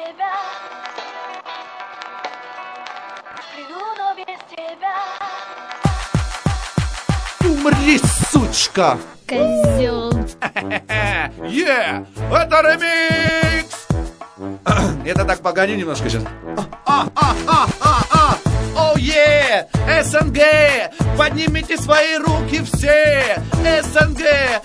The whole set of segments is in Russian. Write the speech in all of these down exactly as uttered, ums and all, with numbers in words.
тебя. Приду, но без тебя. Умри, сучка! Козел. Е, это ремикс! Это так, погоди немножко сейчас. А, а, а, а, а! Оу, е! СНГ! Поднимите свои руки все! СНГ!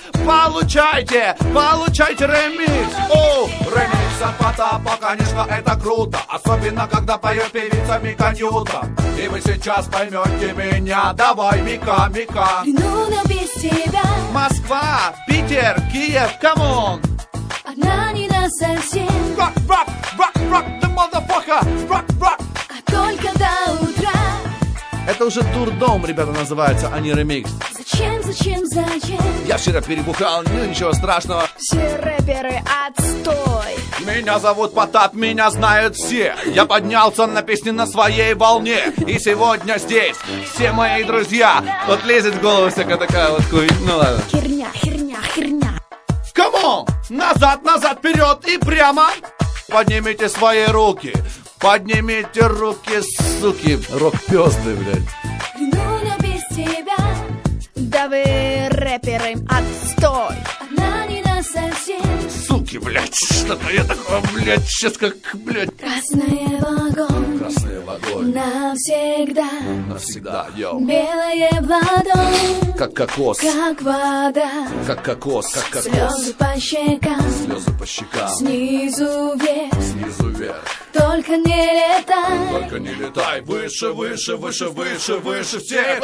Получайте! Получайте ремикс! О, ремикс от Потапа, конечно, это круто. Особенно, когда поет певица Мика Ньютон. И вы сейчас поймете меня. Давай, Мика, Мика! Приду, но без тебя. Москва, Питер, Киев, камон! Одна не на совсем. Rock, rock, rock, rock, the motherfucker! Rock, rock! А только до утра. Это уже дурдом, ребята, называется, а не ремикс. Зачем, зачем, зачем? Я вчера перебухал, ну ничего страшного. Все рэперы отстой. Меня зовут Потап, меня знают все. Я поднялся на песни на своей волне. И сегодня здесь все мои друзья. Вот лезет в голову всякая такая вот хуйня. Ну ладно. Херня, херня, херня. Камон! Назад, назад, вперед и прямо. Поднимите свои руки. Поднимите руки, суки. Рок-пёзды, блядь. Приду, но без тебя. Да вы рэперы отстой. Одна не на совсем. Суки, блядь, что-то я такое, блядь, сейчас как, блядь. Красный вагон. Красный вагон. Навсегда. Навсегда, йоу. Белое в ладонь. Как кокос. Как вода. Как кокос, как кокос. Слезы по щекам. Слезы по щекам. Снизу вверх. Снизу вверх. Только не летай. Только не летай. Выше, выше, выше, выше, выше всех.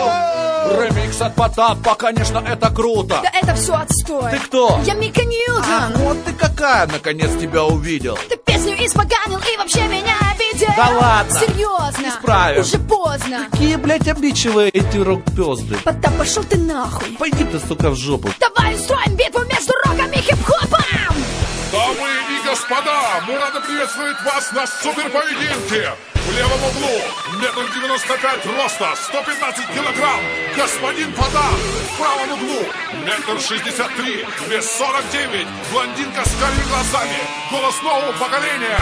Ремикс от Потапа, конечно, это круто. Да это все отстой. Ты кто? Я Мика А, Ньютон. вот ты какая, наконец тебя увидел. Ты песню испоганил и вообще меня обидел. Да ладно. Серьезно. Исправим. Уже поздно. Какие, блядь, обидчивые эти рок-пёзды. Потап, пошел ты нахуй. Пойди ты, сука, в жопу. Давай устроим битву между роком и хип-хопом. Дамы и господа, мы рады приветствовать вас на суперпоединке. В левом углу метр девяносто пять роста, сто пятнадцать килограмм, господин Потап. В правом углу метр шестьдесят три, вес сорок девять, блондинка с карими глазами, голос нового поколения,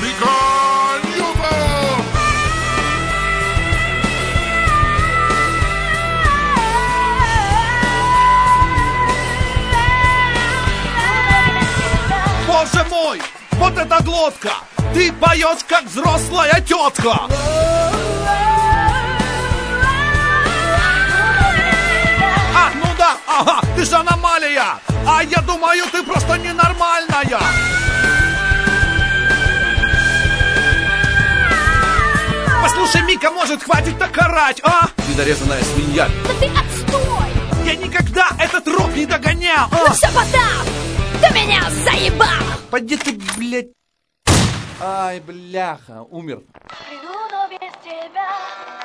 Мика Ньютон. Боже мой, вот эта глотка! Ты поешь, как взрослая тетка! А, ну да, ага, ты же аномалия! А я думаю, ты просто ненормальная! Послушай, Мика, может, хватит так орать, а? Недорезанная свинья. Да ты отстой. Я никогда этот рок не догонял! Ну А? все, Потап, ты меня заебал. Пойди ты, блядь. Ай, бляха, умер. Приду, но без тебя.